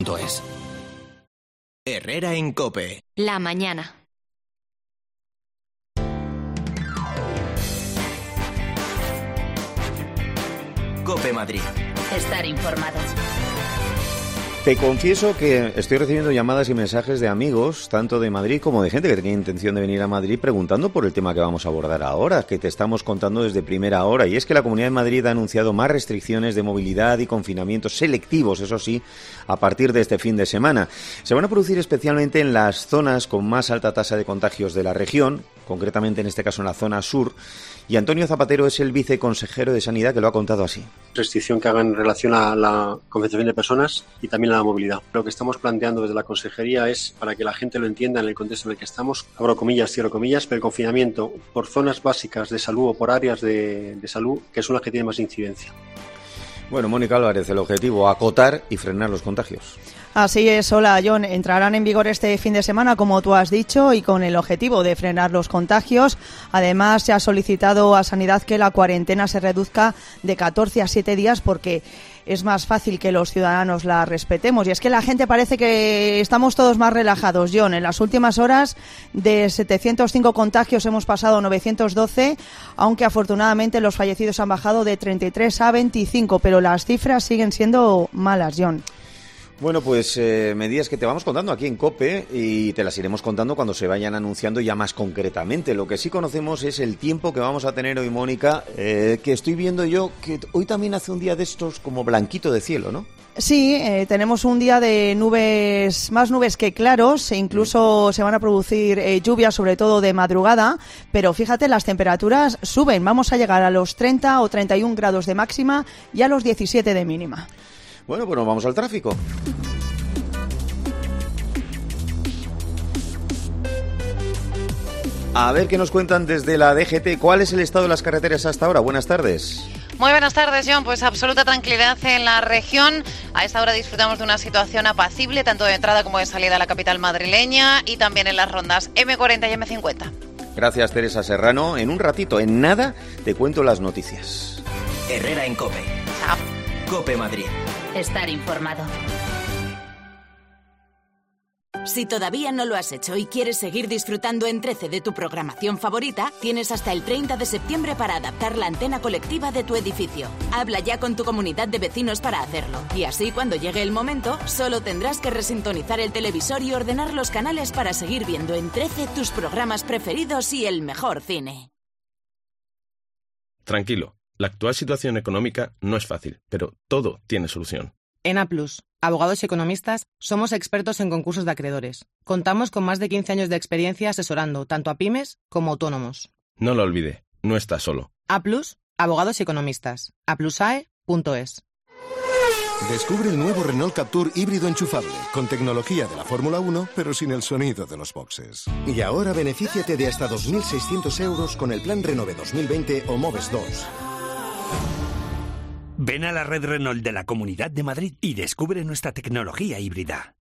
Herrera en COPE. La mañana. COPE Madrid. Estar informado. Te confieso que estoy recibiendo llamadas y mensajes de amigos, tanto de Madrid como de gente que tenía intención de venir a Madrid, preguntando por el tema que vamos a abordar ahora, que te estamos contando desde primera hora, y es que la Comunidad de Madrid ha anunciado más restricciones de movilidad y confinamientos selectivos, eso sí, a partir de este fin de semana. Se van a producir especialmente en las zonas con más alta tasa de contagios de la región, concretamente en este caso en la zona sur, y Antonio Zapatero es el viceconsejero de Sanidad que lo ha contado así. Restricción que hagan en relación a la concentración de personas y también a la movilidad. Lo que estamos planteando desde la Consejería es, para que la gente lo entienda en el contexto en el que estamos, abro comillas, cierro comillas, pero el confinamiento por zonas básicas de salud o por áreas de salud que son las que tienen más incidencia. Bueno, Mónica Álvarez, el objetivo, acotar y frenar los contagios. Así es, hola John, entrarán en vigor este fin de semana, como tú has dicho, y con el objetivo de frenar los contagios. Además, se ha solicitado a Sanidad que la cuarentena se reduzca de 14 a 7 días porque es más fácil que los ciudadanos la respetemos. Y es que la gente parece que estamos todos más relajados, John. En las últimas horas, de 705 contagios hemos pasado a 912, aunque afortunadamente los fallecidos han bajado de 33 a 25, pero las cifras siguen siendo malas, John. Bueno, pues medidas que te vamos contando aquí en COPE y te las iremos contando cuando se vayan anunciando ya más concretamente. Lo que sí conocemos es el tiempo que vamos a tener hoy, Mónica, que estoy viendo yo que hoy también hace un día de estos como blanquito de cielo, ¿no? Sí, tenemos un día de nubes, más nubes que claros, e incluso se van a producir lluvias, sobre todo de madrugada, pero fíjate, las temperaturas suben, vamos a llegar a los 30 o 31 grados de máxima y a los 17 de mínima. Bueno, pues nos vamos al tráfico. A ver qué nos cuentan desde la DGT. ¿Cuál es el estado de las carreteras hasta ahora? Buenas tardes. Muy buenas tardes, John. Pues absoluta tranquilidad en la región. A esta hora disfrutamos de una situación apacible, tanto de entrada como de salida a la capital madrileña y también en las rondas M40 y M50. Gracias, Teresa Serrano. En un ratito, en nada, te cuento las noticias. Herrera en COPE. Chao. COPE Madrid. Estar informado. Si todavía no lo has hecho y quieres seguir disfrutando en 13 de tu programación favorita, tienes hasta el 30 de septiembre para adaptar la antena colectiva de tu edificio. Habla ya con tu comunidad de vecinos para hacerlo. Y así, cuando llegue el momento, solo tendrás que resintonizar el televisor y ordenar los canales para seguir viendo en 13 tus programas preferidos y el mejor cine. Tranquilo, la actual situación económica no es fácil, pero todo tiene solución. En A+, abogados y economistas, somos expertos en concursos de acreedores. Contamos con más de 15 años de experiencia asesorando tanto a pymes como autónomos. No lo olvide, no estás solo. A+, abogados y economistas. aplusae.es. Descubre el nuevo Renault Captur híbrido enchufable, con tecnología de la Fórmula 1, pero sin el sonido de los boxes. Y ahora benefíciate de hasta 2.600 euros con el plan Renove 2020 o Moves 2. Ven a la red Renault de la Comunidad de Madrid y descubre nuestra tecnología híbrida.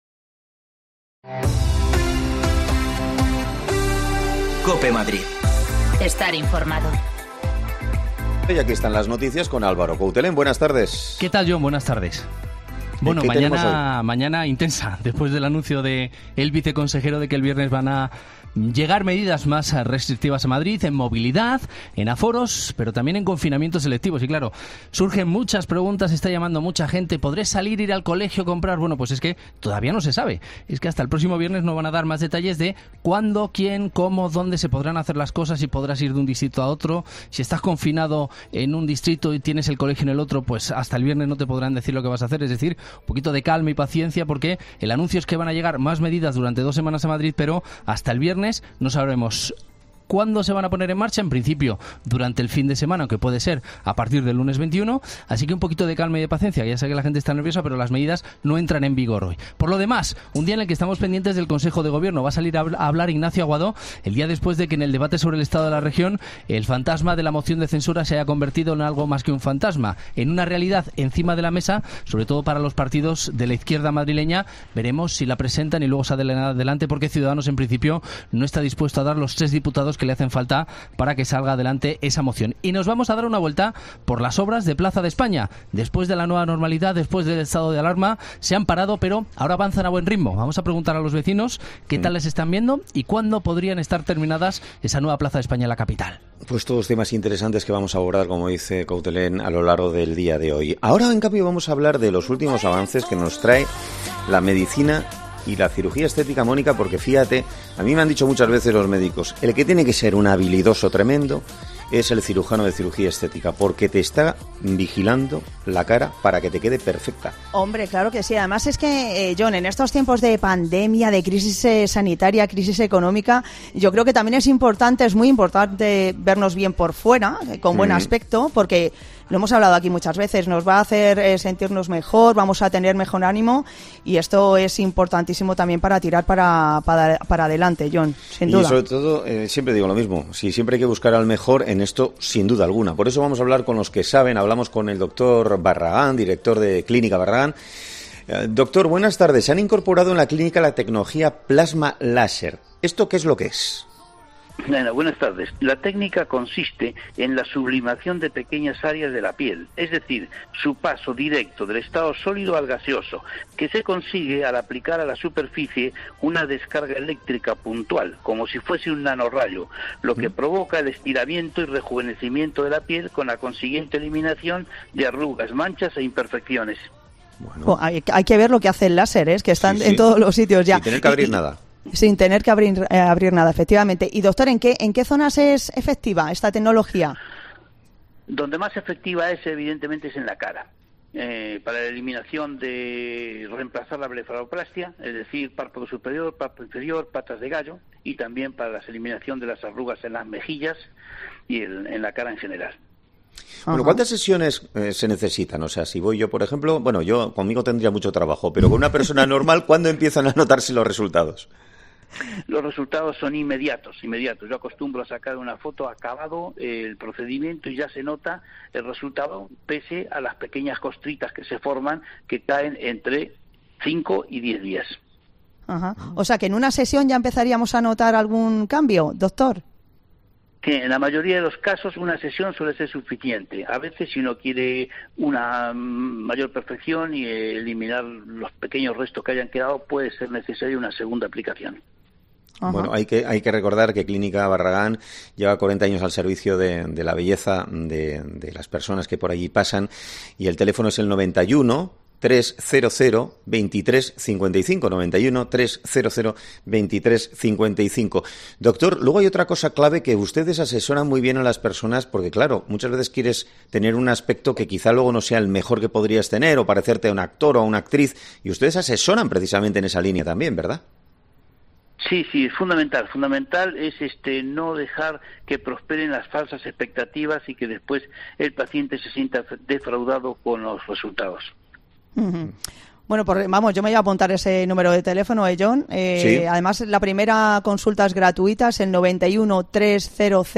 COPE Madrid. Estar informado. Y aquí están las noticias con Álvaro Coutelén. Buenas tardes. ¿Qué tal, John? Buenas tardes. Bueno, mañana intensa, después del anuncio de el viceconsejero de que el viernes van a llegar medidas más restrictivas a Madrid, en movilidad, en aforos, pero también en confinamientos selectivos. Y claro, surgen muchas preguntas, está llamando mucha gente. ¿Podré salir, ir al colegio, comprar? Bueno, pues es que todavía no se sabe. Es que hasta el próximo viernes no van a dar más detalles de cuándo, quién, cómo, dónde se podrán hacer las cosas, si podrás ir de un distrito a otro. Si estás confinado en un distrito y tienes el colegio en el otro, pues hasta el viernes no te podrán decir lo que vas a hacer. Es decir, un poquito de calma y paciencia, porque el anuncio es que van a llegar más medidas durante 2 semanas a Madrid, pero hasta el viernes no sabremos ¿cuándo se van a poner en marcha? En principio, durante el fin de semana, aunque puede ser a partir del lunes 21. Así que un poquito de calma y de paciencia. Ya sé que la gente está nerviosa, pero las medidas no entran en vigor hoy. Por lo demás, un día en el que estamos pendientes del Consejo de Gobierno. Va a salir a hablar Ignacio Aguadó el día después de que en el debate sobre el estado de la región el fantasma de la moción de censura se haya convertido en algo más que un fantasma, en una realidad encima de la mesa, sobre todo para los partidos de la izquierda madrileña. Veremos si la presentan y luego salen adelante, porque Ciudadanos en principio no está dispuesto a dar los 3 diputados recursos que le hacen falta para que salga adelante esa moción. Y nos vamos a dar una vuelta por las obras de Plaza de España. Después de la nueva normalidad, después del estado de alarma, se han parado, pero ahora avanzan a buen ritmo. Vamos a preguntar a los vecinos qué tal les están viendo y cuándo podrían estar terminadas esa nueva Plaza de España en la capital. Pues todos temas interesantes que vamos a abordar, como dice Coutelén, a lo largo del día de hoy. Ahora, en cambio, vamos a hablar de los últimos avances que nos trae la medicina y la cirugía estética, Mónica, porque fíjate, a mí me han dicho muchas veces los médicos, el que tiene que ser un habilidoso tremendo es el cirujano de cirugía estética, porque te está vigilando la cara para que te quede perfecta. Hombre, claro que sí. Además es que, John, en estos tiempos de pandemia, de crisis sanitaria, crisis económica, yo creo que también es muy importante vernos bien por fuera, con buen aspecto, porque lo hemos hablado aquí muchas veces, nos va a hacer sentirnos mejor, vamos a tener mejor ánimo, y esto es importantísimo también para tirar para adelante, John, sin duda. Y sobre todo, siempre digo lo mismo, si siempre hay que buscar al mejor en esto, sin duda alguna. Por eso vamos a hablar con los que saben, hablamos con el doctor Barragán, director de Clínica Barragán. Doctor, buenas tardes. Se han incorporado en la clínica la tecnología plasma láser. ¿Esto qué es lo que es? Bueno, buenas tardes. La técnica consiste en la sublimación de pequeñas áreas de la piel, es decir, su paso directo del estado sólido al gaseoso, que se consigue al aplicar a la superficie una descarga eléctrica puntual, como si fuese un nanorrayo, lo que provoca el estiramiento y rejuvenecimiento de la piel con la consiguiente eliminación de arrugas, manchas e imperfecciones. Bueno. Hay que ver lo que hace el láser, es que están en todos los sitios ya. Sin tener que abrir nada. Sin tener que abrir nada, efectivamente. Y doctor, ¿en qué zonas es efectiva esta tecnología? Donde más efectiva es, evidentemente, es en la cara. Para la eliminación de reemplazar la blefaroplastia, es decir, párpado superior, párpado inferior, patas de gallo, y también para la eliminación de las arrugas en las mejillas y en la cara en general. Bueno, ¿cuántas sesiones se necesitan? O sea, si voy yo, por ejemplo, bueno, yo conmigo tendría mucho trabajo, pero con una persona normal, ¿cuándo empiezan a notarse los resultados? Los resultados son inmediatos. Yo acostumbro a sacar una foto acabado el procedimiento y ya se nota el resultado, pese a las pequeñas costritas que se forman, que caen entre 5 y 10 días. Ajá. O sea, que en una sesión ya empezaríamos a notar algún cambio, doctor. Que en la mayoría de los casos una sesión suele ser suficiente. A veces, si uno quiere una mayor perfección y eliminar los pequeños restos que hayan quedado, puede ser necesaria una segunda aplicación. Ajá. Bueno, hay que recordar que Clínica Barragán lleva 40 años al servicio de la belleza de las personas que por allí pasan, y el teléfono es el 91 300 2355, 91 300 2355. Doctor, luego hay otra cosa clave, que ustedes asesoran muy bien a las personas, porque claro, muchas veces quieres tener un aspecto que quizá luego no sea el mejor que podrías tener, o parecerte a un actor o a una actriz, y ustedes asesoran precisamente en esa línea también, ¿verdad? Sí, es fundamental. Fundamental es no dejar que prosperen las falsas expectativas y que después el paciente se sienta defraudado con los resultados. Bueno, vamos, yo me voy a apuntar ese número de teléfono, John. Sí. Además, la primera consulta es gratuita, es el 91 300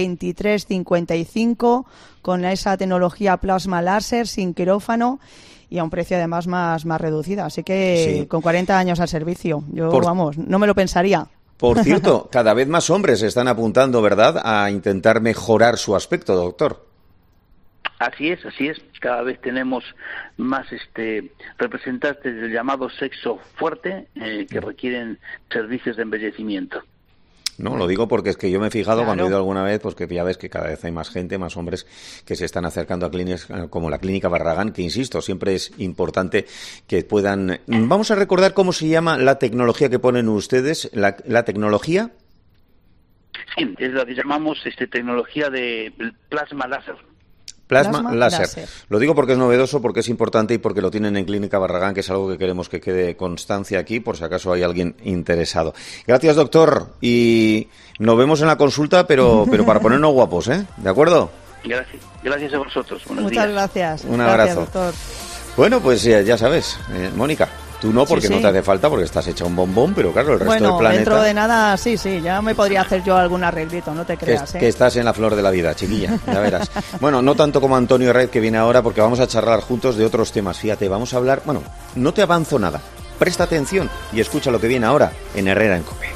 2355, con esa tecnología plasma láser sin quirófano y a un precio además más reducido. Así que con 40 años al servicio, vamos, no me lo pensaría. Por cierto, cada vez más hombres se están apuntando, ¿verdad?, a intentar mejorar su aspecto, doctor. Así es. Cada vez tenemos más representantes del llamado sexo fuerte que requieren servicios de embellecimiento. No, lo digo porque es que yo me he fijado cuando he ido alguna vez, pues que ya ves que cada vez hay más gente, más hombres que se están acercando a clínicas como la Clínica Barragán, que insisto, siempre es importante que puedan... Vamos a recordar cómo se llama la tecnología que ponen ustedes, la tecnología... Sí, es la que llamamos tecnología de plasma láser. Plasma láser. Lo digo porque es novedoso, porque es importante y porque lo tienen en Clínica Barragán, que es algo que queremos que quede constancia aquí, por si acaso hay alguien interesado. Gracias, doctor, y nos vemos en la consulta, pero para ponernos guapos, ¿eh? ¿De acuerdo? Gracias a vosotros. Muchas gracias. Un abrazo. Doctor. Bueno, pues ya sabes, Mónica. Tú no, porque no te hace falta, porque estás hecha un bombón, pero claro, el resto del planeta... dentro de nada, sí, ya me podría hacer yo algún arreglito, no te creas. Que estás en la flor de la vida, chiquilla, ya verás. Bueno, no tanto como Antonio Red, que viene ahora, porque vamos a charlar juntos de otros temas. Fíjate, vamos a hablar... Bueno, no te avanzo nada. Presta atención y escucha lo que viene ahora en Herrera en COPE.